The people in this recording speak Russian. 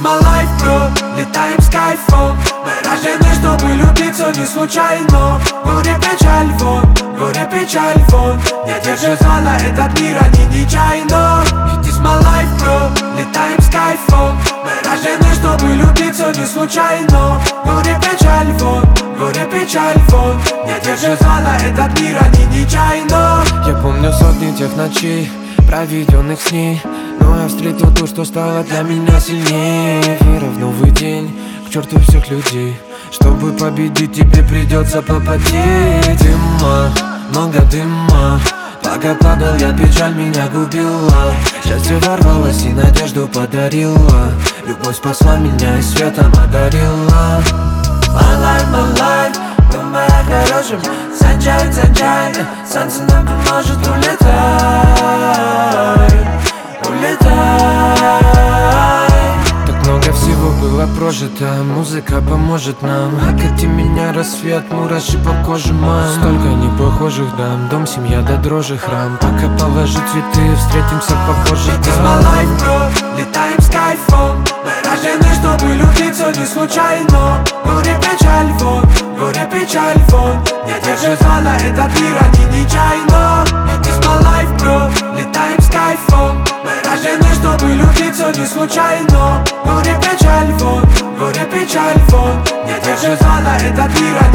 my life, bro, летаем с кайфом. Мы рождены, чтобы любиться не случайно. Горе, печаль, вон, горе, печаль, вон. Не держи зла на этот мир, они нечаянно. It is my life, bro, летаем с кайфом. Мы рождены, чтобы любиться не случайно. Горе, печаль, вон, горе, печаль, вон. Не держи зла на этот мир, они нечаянно. Я помню сотни тех ночей, проведенных с ней, но я встретил то, что стало для меня сильнее. Вера в новый день, к черту всех людей. Чтобы победить, тебе придется попотеть. Дыма, много дыма. Пока падал я, печаль меня губила. Счастье ворвалось и надежду подарила. Любовь спасла меня и светом одарила. My life, думай о хорошем. Санчай, санчай, солнце нам поможет. Улетай, улетай. Так много всего было прожито, музыка поможет нам. Окати меня, рассвет, мураши по коже, мам. Столько непохожих дам, дом, семья до дрожи, храм. Пока положи цветы, встретимся попозже. It is my life, bro, летаем с кайфом. Мы рождены, чтобы любиться не случайно. Горе, печаль, вон, горе, печаль, вон. Не держи зла на этот мир, они нечаянно. It is my life, bro, летаем с кайфом. Мы рождены, чтобы любиться не случайно. Горе, печаль, вон, горе, печаль, вон. Не держи зла на этот мир,